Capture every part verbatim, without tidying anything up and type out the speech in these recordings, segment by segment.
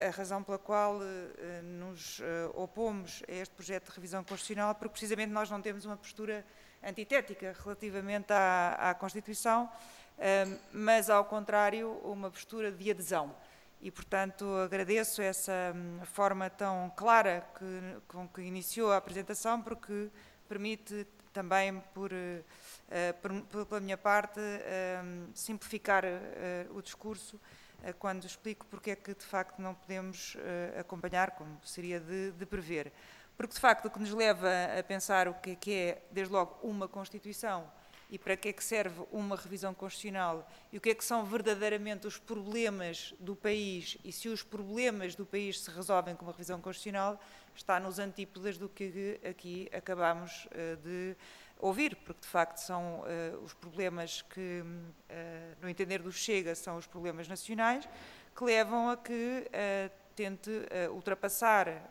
a razão pela qual uh, nos uh, opomos a este projeto de revisão constitucional, porque precisamente nós não temos uma postura antitética relativamente à, à Constituição, uh, mas ao contrário, uma postura de adesão. E, portanto, agradeço essa um, forma tão clara que, com que iniciou a apresentação, porque permite também, por, uh, por, pela minha parte, uh, simplificar uh, o discurso quando explico porque é que, de facto, não podemos uh, acompanhar, como seria de, de prever. Porque, de facto, o que nos leva a pensar o que é, que é, desde logo, uma Constituição e para que é que serve uma revisão constitucional e o que é que são verdadeiramente os problemas do país e se os problemas do país se resolvem com uma revisão constitucional, está nos antípodas do que aqui acabamos uh, de ouvir, porque de facto são uh, os problemas que, uh, no entender do Chega, são os problemas nacionais, que levam a que uh, tente uh, ultrapassar uh,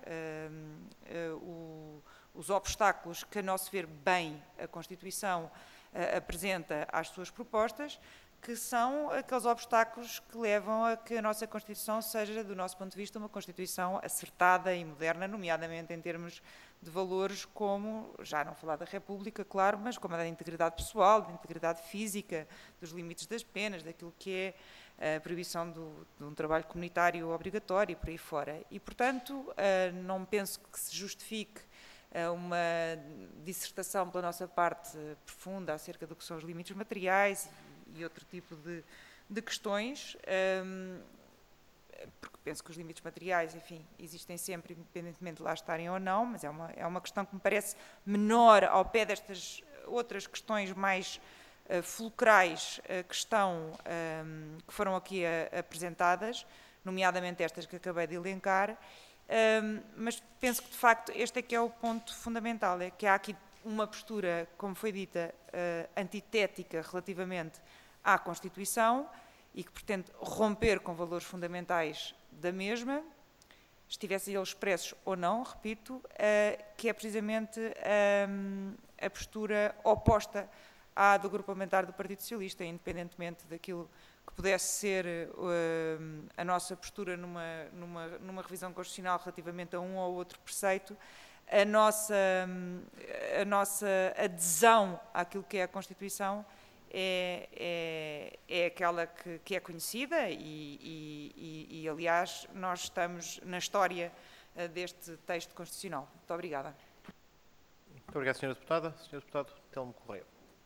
uh, o, os obstáculos que, a nosso ver, bem a Constituição uh, apresenta às suas propostas, que são aqueles obstáculos que levam a que a nossa Constituição seja, do nosso ponto de vista, uma Constituição acertada e moderna, nomeadamente em termos de valores como, já não falar da República, claro, mas como a da integridade pessoal, da integridade física, dos limites das penas, daquilo que é a proibição do, de um trabalho comunitário obrigatório e por aí fora. E, portanto, não penso que se justifique uma dissertação pela nossa parte profunda acerca do que são os limites materiais e outro tipo de, de questões, um, porque penso que os limites materiais, enfim, existem sempre, independentemente de lá estarem ou não, mas é uma, é uma questão que me parece menor ao pé destas outras questões mais uh, fulcrais uh, que, estão, um, que foram aqui uh, apresentadas, nomeadamente estas que acabei de elencar, um, mas penso que, de facto, este é que é o ponto fundamental, é que há aqui uma postura, como foi dita, uh, antitética relativamente à Constituição e que pretende romper com valores fundamentais da mesma, estivessem eles expressos ou não, repito, uh, que é precisamente um, a postura oposta à do Grupo Parlamentar do Partido Socialista, independentemente daquilo que pudesse ser uh, a nossa postura numa, numa, numa revisão constitucional relativamente a um ou outro preceito. A nossa, a nossa adesão àquilo que é a Constituição é, é, é aquela que, que é conhecida e, e, e, e, aliás, nós estamos na história deste texto constitucional. Muito obrigada. Muito obrigado, senhora Deputada. senhor Deputado Telmo Correia.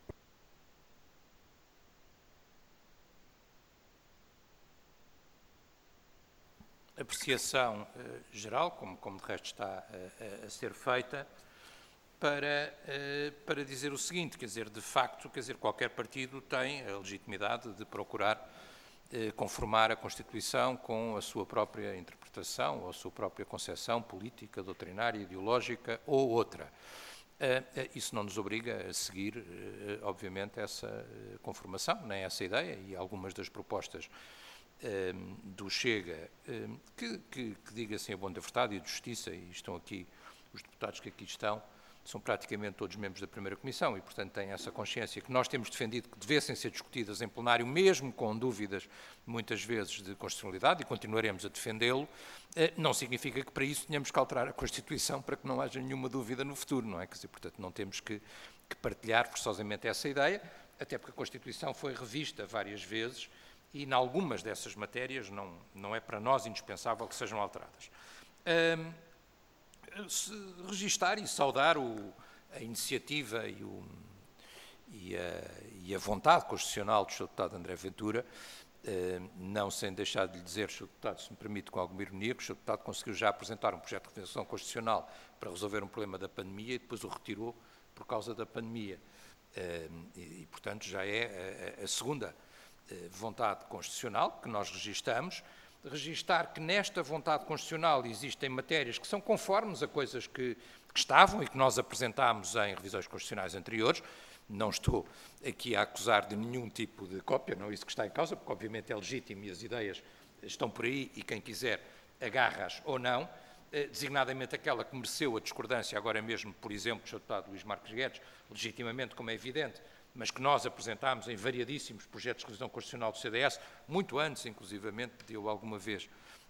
Apreciação eh, geral, como, como de resto está a, a ser feita, para, eh, para dizer o seguinte, quer dizer, de facto, quer dizer, qualquer partido tem a legitimidade de procurar eh, conformar a Constituição com a sua própria interpretação, ou a sua própria concepção política, doutrinária, ideológica ou outra. Eh, eh, isso não nos obriga a seguir, eh, obviamente, essa eh, conformação, nem essa ideia, e algumas das propostas Um, do Chega, um, que, que, que diga-se a bom da verdade e de justiça, e estão aqui, os deputados que aqui estão, são praticamente todos membros da primeira Comissão e, portanto, têm essa consciência que nós temos defendido que devessem ser discutidas em plenário, mesmo com dúvidas, muitas vezes, de constitucionalidade, e continuaremos a defendê-lo, uh, não significa que para isso tenhamos que alterar a Constituição para que não haja nenhuma dúvida no futuro, não é? Quer dizer, portanto, não temos que, que partilhar forçosamente essa ideia, até porque a Constituição foi revista várias vezes, e, em algumas dessas matérias, não, não é para nós indispensável que sejam alteradas. Um, se registar e saudar o, a iniciativa e, o, e, a, e a vontade constitucional do senhor Deputado André Ventura, um, não sem deixar de lhe dizer, senhor Deputado, se me permite, com alguma ironia, que o senhor Deputado conseguiu já apresentar um projeto de revisão constitucional para resolver um problema da pandemia e depois o retirou por causa da pandemia. Um, e, e, portanto, já é a, a segunda vontade constitucional que nós registamos, registar que nesta vontade constitucional existem matérias que são conformes a coisas que, que estavam e que nós apresentámos em revisões constitucionais anteriores. Não estou aqui a acusar de nenhum tipo de cópia, não é isso que está em causa, porque obviamente é legítimo e as ideias estão por aí e quem quiser agarra-as ou não, designadamente aquela que mereceu a discordância agora mesmo, por exemplo, do senhor Deputado Luís Marques Guedes, legitimamente, como é evidente, mas que nós apresentámos em variadíssimos projetos de revisão constitucional do C D S, muito antes, inclusivamente, de eu alguma vez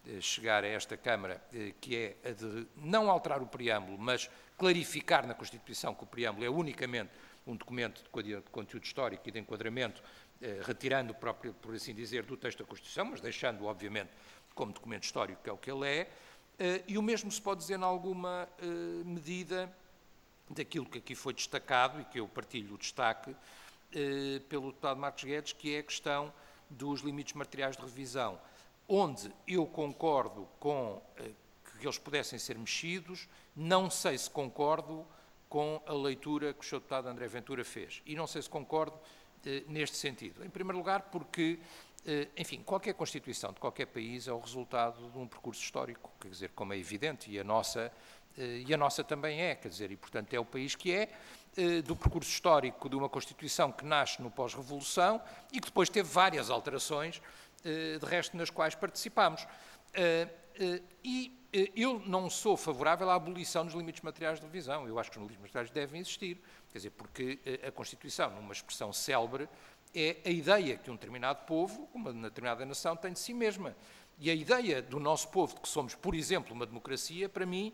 chegar a esta Câmara, que é a de não alterar o preâmbulo, mas clarificar na Constituição que o preâmbulo é unicamente um documento de conteúdo histórico e de enquadramento, retirando o próprio, por assim dizer, do texto da Constituição, mas deixando, obviamente, como documento histórico, que é o que ele é, e o mesmo se pode dizer em alguma medida daquilo que aqui foi destacado, e que eu partilho o destaque, pelo deputado Marcos Guedes, que é a questão dos limites materiais de revisão, onde eu concordo com que eles pudessem ser mexidos, não sei se concordo com a leitura que o senhor deputado André Ventura fez, e não sei se concordo eh, neste sentido. Em primeiro lugar, porque, eh, enfim, qualquer Constituição de qualquer país é o resultado de um percurso histórico, quer dizer, como é evidente, e a nossa, eh, e a nossa também é, quer dizer, e portanto é o país que é, eh, do percurso histórico de uma Constituição que nasce no pós-revolução e que depois teve várias alterações, eh, de resto nas quais participámos. Eh, eh, e eu não sou favorável à abolição dos limites materiais de revisão. Eu acho que os limites materiais devem existir, quer dizer, porque a Constituição, numa expressão célebre, é a ideia que um determinado povo, uma determinada nação, tem de si mesma. E a ideia do nosso povo, de que somos, por exemplo, uma democracia, para mim,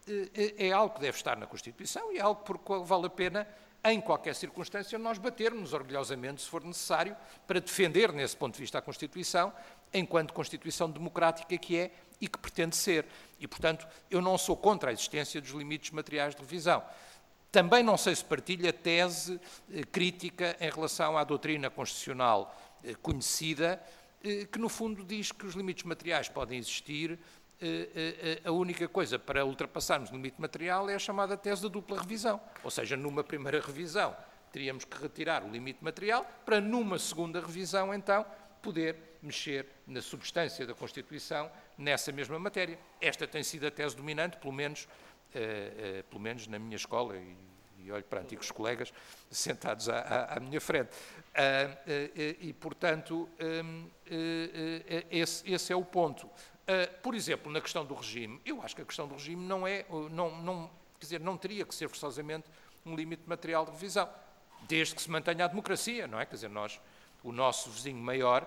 é algo que deve estar na Constituição e é algo por qual vale a pena, em qualquer circunstância, nós batermos orgulhosamente, se for necessário, para defender, nesse ponto de vista, a Constituição, enquanto Constituição democrática que é e que pretende ser. E, portanto, eu não sou contra a existência dos limites materiais de revisão. Também não sei se partilho a tese eh, crítica em relação à doutrina constitucional eh, conhecida, eh, que, no fundo, diz que os limites materiais podem existir. Eh, eh, a única coisa para ultrapassarmos o limite material é a chamada tese da dupla revisão. Ou seja, numa primeira revisão teríamos que retirar o limite material para, numa segunda revisão, então, poder mexer na substância da Constituição nessa mesma matéria. Esta tem sido a tese dominante, pelo menos, uh, uh, pelo menos na minha escola, e, e olho para antigos colegas sentados à, à, à minha frente. Uh, uh, uh, e, portanto, um, uh, uh, esse, esse é o ponto. Uh, por exemplo, na questão do regime, eu acho que a questão do regime não é, não, não, quer dizer, não teria que ser forçosamente um limite material de revisão, desde que se mantenha a democracia, não é? Quer dizer, nós, o nosso vizinho maior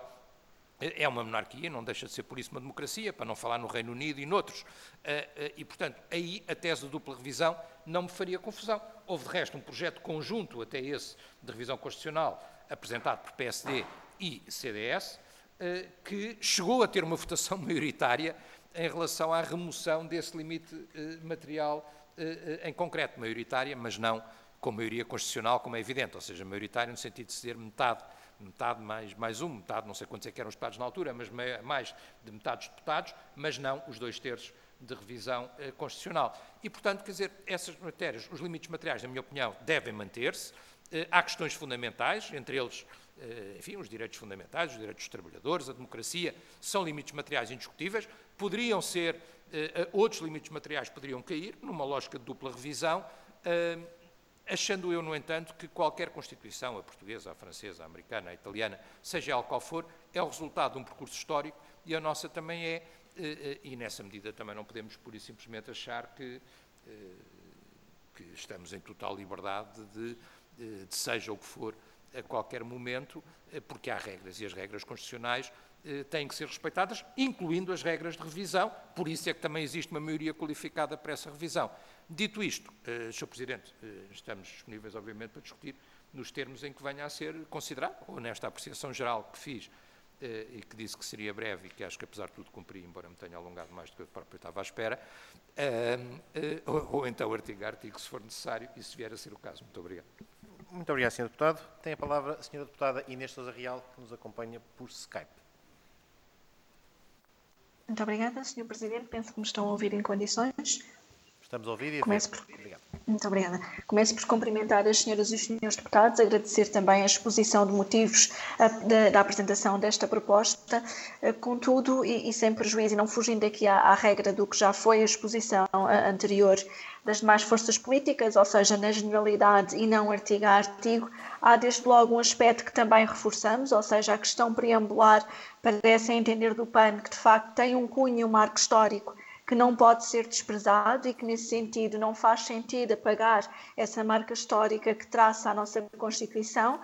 é uma monarquia, não deixa de ser por isso uma democracia, para não falar no Reino Unido e noutros. E, portanto, aí a tese de dupla revisão não me faria confusão. Houve, de resto, um projeto conjunto, até esse, de revisão constitucional, apresentado por P S D e C D S, que chegou a ter uma votação maioritária em relação à remoção desse limite material em concreto. Maioritária, mas não com maioria constitucional, como é evidente, ou seja, maioritária no sentido de ser metade, metade mais, mais um, metade, não sei quantos é que eram os deputados na altura, mas mais de metade dos deputados, mas não os dois terços de revisão eh, constitucional. E, portanto, quer dizer, essas matérias, os limites materiais, na minha opinião, devem manter-se. Eh, há questões fundamentais, entre eles, eh, enfim, os direitos fundamentais, os direitos dos trabalhadores, a democracia, são limites materiais indiscutíveis. Poderiam ser, eh, outros limites materiais poderiam cair, numa lógica de dupla revisão, eh, achando eu, no entanto, que qualquer Constituição, a portuguesa, a francesa, a americana, a italiana, seja ela qual for, é o resultado de um percurso histórico e a nossa também é, e nessa medida também não podemos pura e simplesmente achar que, que estamos em total liberdade de, de, de seja o que for, a qualquer momento, porque há regras e as regras constitucionais têm que ser respeitadas, incluindo as regras de revisão, por isso é que também existe uma maioria qualificada para essa revisão. Dito isto, uh, senhor Presidente, uh, estamos disponíveis, obviamente, para discutir nos termos em que venha a ser considerado, ou nesta apreciação geral que fiz, uh, e que disse que seria breve e que acho que, apesar de tudo, cumpri, embora me tenha alongado mais do que eu próprio estava à espera, uh, uh, ou, ou então artigo a artigo, se for necessário, e se vier a ser o caso. Muito obrigado. Muito obrigado, senhor Deputado. Tem a palavra a senhora Deputada Inês Sousa Real, que nos acompanha por Skype. Muito obrigada, senhor Presidente. Penso que me estão a ouvir em condições. Estamos a ouvir e a Começo ver. por... Obrigado. Muito obrigada. Começo por cumprimentar as senhoras e os senhores deputados, agradecer também a exposição de motivos a, da, da apresentação desta proposta, contudo, e, e sem prejuízo, e não fugindo aqui à, à regra do que já foi a exposição a, anterior das demais forças políticas, ou seja, na generalidade e não artigo a artigo, há desde logo um aspecto que também reforçamos, ou seja, a questão preambular parece entender do P A N que de facto tem um cunho e um marco histórico que não pode ser desprezado e que, nesse sentido, não faz sentido apagar essa marca histórica que traça a nossa Constituição.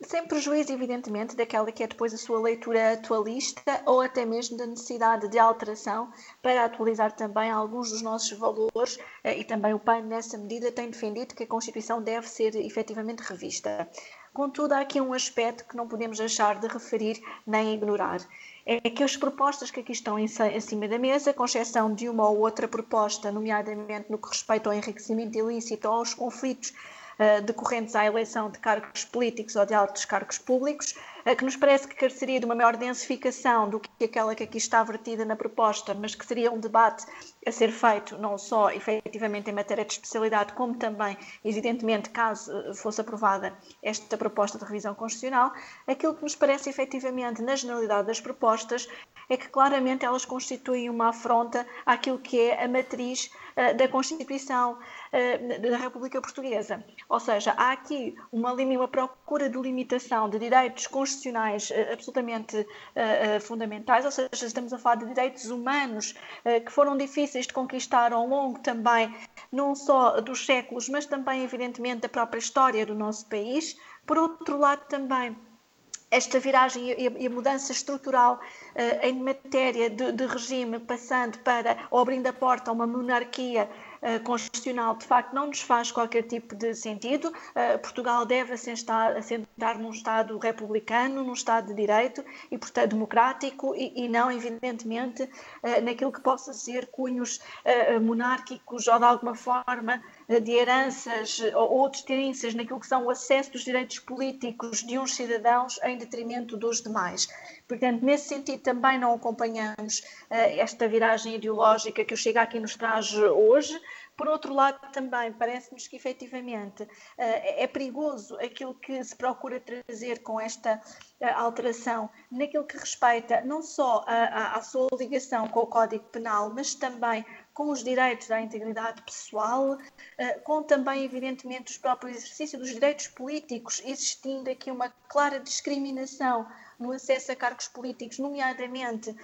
sem prejuízo, evidentemente, daquela que é depois a sua leitura atualista ou até mesmo da necessidade de alteração para atualizar também alguns dos nossos valores, e também o P A N, nessa medida, tem defendido que a Constituição deve ser efetivamente revista. Contudo, há aqui um aspecto que não podemos deixar de referir nem ignorar. É que as propostas que aqui estão em cima da mesa, com exceção de uma ou outra proposta, nomeadamente no que respeita ao enriquecimento ilícito ou aos conflitos uh, decorrentes à eleição de cargos políticos ou de altos cargos públicos, uh, que nos parece que careceria de uma maior densificação do que aquela que aqui está vertida na proposta, mas que seria um debate a ser feito não só efetivamente em matéria de especialidade, como também, evidentemente, caso fosse aprovada esta proposta de revisão constitucional. Aquilo que nos parece efetivamente, na generalidade das propostas, é que claramente elas constituem uma afronta àquilo que é a matriz uh, da Constituição uh, da República Portuguesa. Ou seja, há aqui uma, uma procura de limitação de direitos constitucionais uh, absolutamente uh, uh, fundamentais, ou seja, estamos a falar de direitos humanos uh, que foram difíceis de conquistar ao longo também, não só dos séculos, mas também, evidentemente, da própria história do nosso país. Por outro lado, também, esta viragem e a mudança estrutural uh, em matéria de, de regime, passando para, ou abrindo a porta a uma monarquia uh, constitucional, de facto não nos faz qualquer tipo de sentido. Uh, Portugal deve assentar, assentar num Estado republicano, num Estado de direito e, portanto, democrático e, e não, evidentemente, uh, naquilo que possa ser cunhos uh, monárquicos ou, de alguma forma, de heranças ou outras heranças naquilo que são o acesso dos direitos políticos de uns cidadãos em detrimento dos demais. Portanto, nesse sentido, também não acompanhamos uh, esta viragem ideológica que o Chega aqui nos traz hoje. Por outro lado, também parece-nos que, efetivamente, uh, é perigoso aquilo que se procura trazer com esta uh, alteração naquilo que respeita não só a, a, a sua ligação com o Código Penal, mas também com os direitos à integridade pessoal, com também, evidentemente, os próprios exercícios dos direitos políticos, existindo aqui uma clara discriminação no acesso a cargos políticos, nomeadamente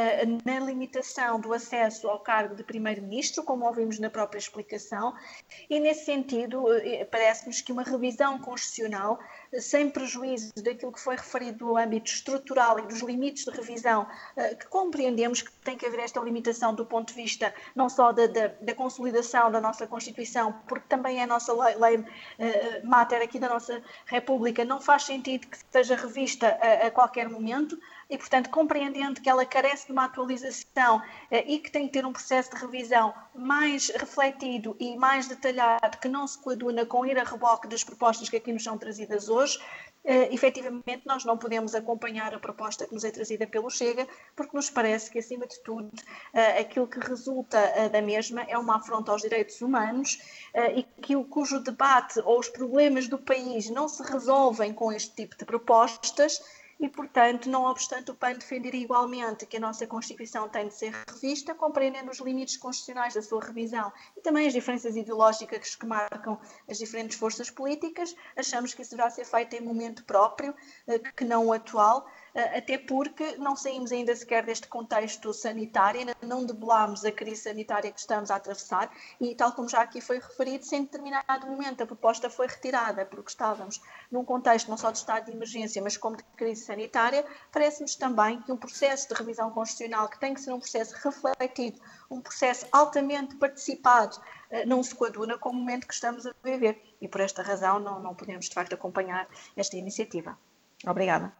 na limitação do acesso ao cargo de primeiro-ministro, como ouvimos na própria explicação, e nesse sentido parece-nos que uma revisão constitucional, sem prejuízo daquilo que foi referido no âmbito estrutural e dos limites de revisão, que compreendemos que tem que haver esta limitação do ponto de vista não só da, da, da consolidação da nossa Constituição, porque também é a nossa lei, lei uh, mater aqui da nossa República, não faz sentido que seja revista a, a qualquer momento e, portanto, compreendendo que ela carece de uma atualização uh, e que tem que ter um processo de revisão mais refletido e mais detalhado, que não se coaduna com ir a reboque das propostas que aqui nos são trazidas hoje, Uh, efetivamente nós não podemos acompanhar a proposta que nos é trazida pelo Chega, porque nos parece que, acima de tudo, uh, aquilo que resulta uh, da mesma é uma afronta aos direitos humanos uh, e que o, cujo debate ou os problemas do país não se resolvem com este tipo de propostas e, portanto, não obstante o P A N defender igualmente que a nossa Constituição tem de ser revista, compreendendo os limites constitucionais da sua revisão e também as diferenças ideológicas que marcam as diferentes forças políticas, achamos que isso deverá ser feito em momento próprio, que não o atual, até porque não saímos ainda sequer deste contexto sanitário, ainda não debelámos a crise sanitária que estamos a atravessar e, tal como já aqui foi referido, sem determinado momento a proposta foi retirada, porque estávamos num contexto não só de estado de emergência, mas como de crise sanitária. Parece-nos também que um processo de revisão constitucional, que tem que ser um processo refletido, um processo altamente participado, não se coaduna com o momento que estamos a viver e, por esta razão, não, não podemos, de facto, acompanhar esta iniciativa. Obrigada.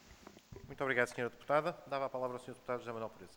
Muito obrigado, senhora Deputada. Dava a palavra ao senhor Deputado José Manuel Pureza.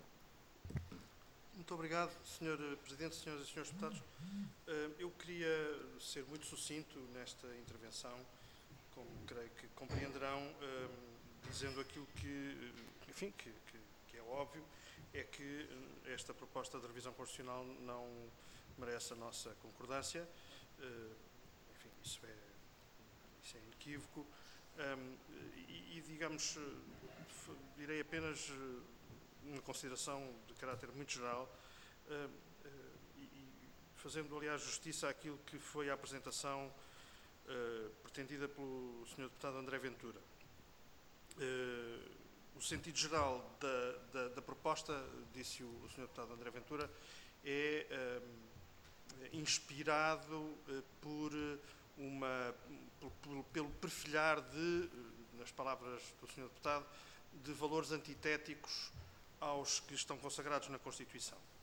Muito obrigado, senhor Presidente, senhoras e senhores Deputados. Eu queria ser muito sucinto nesta intervenção, como creio que compreenderão, dizendo aquilo que, enfim, que, que, que é óbvio, é que esta proposta de revisão constitucional não merece a nossa concordância. Enfim, isso é, isso é inequívoco. E, e, digamos, direi apenas uma consideração de caráter muito geral, uh, uh, e, e fazendo, aliás, justiça àquilo que foi a apresentação uh, pretendida pelo senhor Deputado André Ventura. Uh, o sentido geral da, da, da proposta, disse o, o senhor Deputado André Ventura, é uh, inspirado uh, por uma, pelo, pelo perfilhar de, nas palavras do senhor Deputado, de valores antitéticos aos que estão consagrados na Constituição.